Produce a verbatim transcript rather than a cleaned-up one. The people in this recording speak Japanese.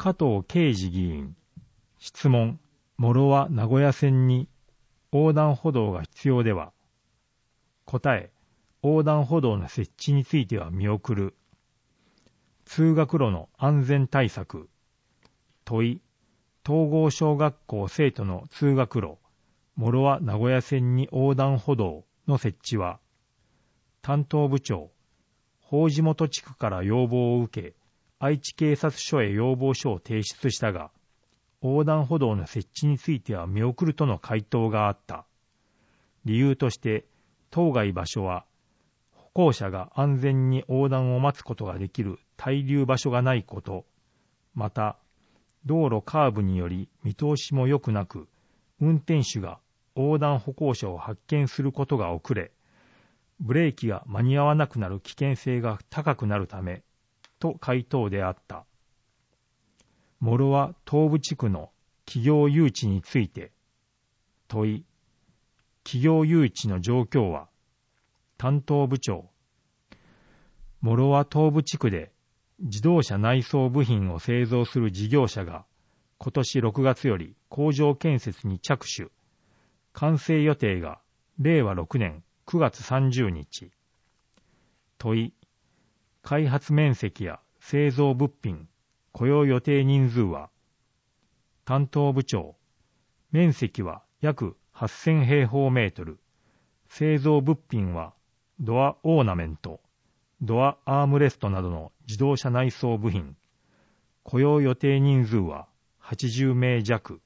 加藤啓二議員。質問。諸は名古屋線に横断歩道が必要では。答え。横断歩道の設置については見送る。通学路の安全対策。問い。東郷小学校生徒の通学路、諸は名古屋線に横断歩道の設置は、担当部長、法地元地区から要望を受け、愛知警察署へ要望書を提出したが、横断歩道の設置については見送るとの回答があった。理由として、当該場所は、歩行者が安全に横断を待つことができる滞留場所がないこと、また、道路カーブにより見通しも良くなく、運転手が横断歩行者を発見することが遅れ、ブレーキが間に合わなくなる危険性が高くなるため、と回答であった。諸は東部地区の企業誘致について、問い、企業誘致の状況は、担当部長、諸は東部地区で自動車内装部品を製造する事業者が今年ろくがつより工場建設に着手。完成予定がれいわろくねんくがつさんじゅうにち。問い。開発面積や製造物品、雇用予定人数は。担当部長。面積は約はっせんへいほうメートル。製造物品はドアオーナメント。ドアアームレストなどの自動車内装部品。雇用予定人数ははちじゅうめいじゃく。